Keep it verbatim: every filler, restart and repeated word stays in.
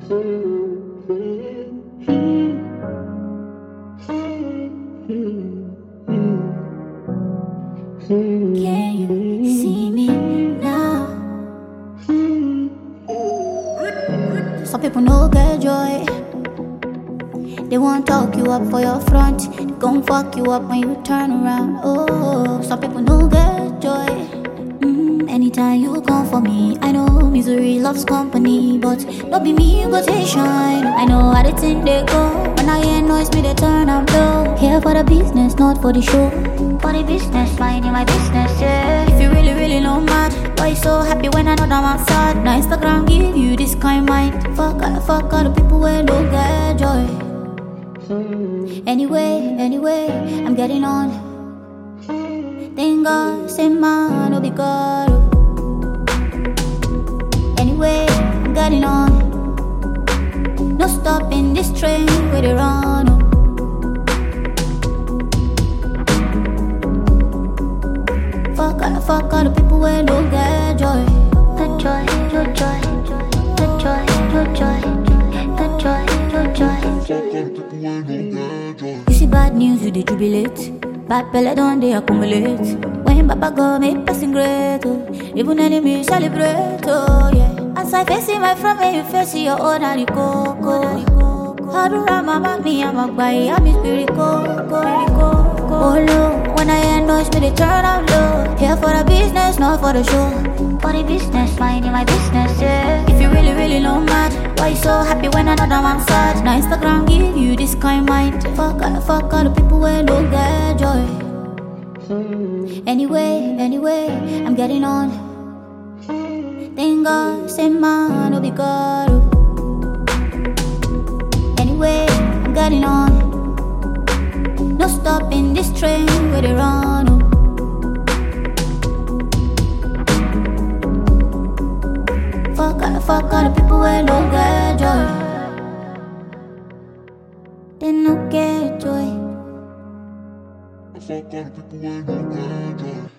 Can you see me now? Some people no get joy. They won't talk you up for your front. They gon' fuck you up when you turn around. Oh, some people no get joy. Mm, anytime you come for me, I know misery loves company, but don't be me, you go take shine. I know how they think they go. When I hear noise, me they turn up low. Here for the business, not for the show. For the business, minding my business, yeah. If you really, really know mad, why you so happy when I know that I'm sad? Now Instagram give you this kind mind. Fuck all, fuck all the people where don't get joy. Anyway, anyway, I'm getting on. Thank God, say man, no be God. Anyway, I'm getting on. No stopping this train where they run. Oh. Fuck all, fuck all the people where don't get joy. The joy, your joy, the joy, your joy, the joy, your joy. You see bad news, you dey jubilate. Bad pele don't they accumulate. When Baba go make passing great, oh. Even enemies celebrate, oh yeah. As I face my front, when you face your own, I go, go. Harura mama, me I'm a guy, I'm a spirit, go, go. Oh low, when I hear noise, me they turn up low. Here for the business, not for the show. For the business, minding my business, yeah. If you really, really know mad, why you so happy when I know that I'm sad? Now Instagram give you this kind mind. Fuck all, fuck all the people where don't get joy. Anyway, anyway, I'm getting on. Thank God, say man, no be God. Anyway, I'm getting on. No stopping this train where they run. Oh. Fuck all, fuck all the people where don't get joy. They no get joy. Fuck all the people where don't get joy.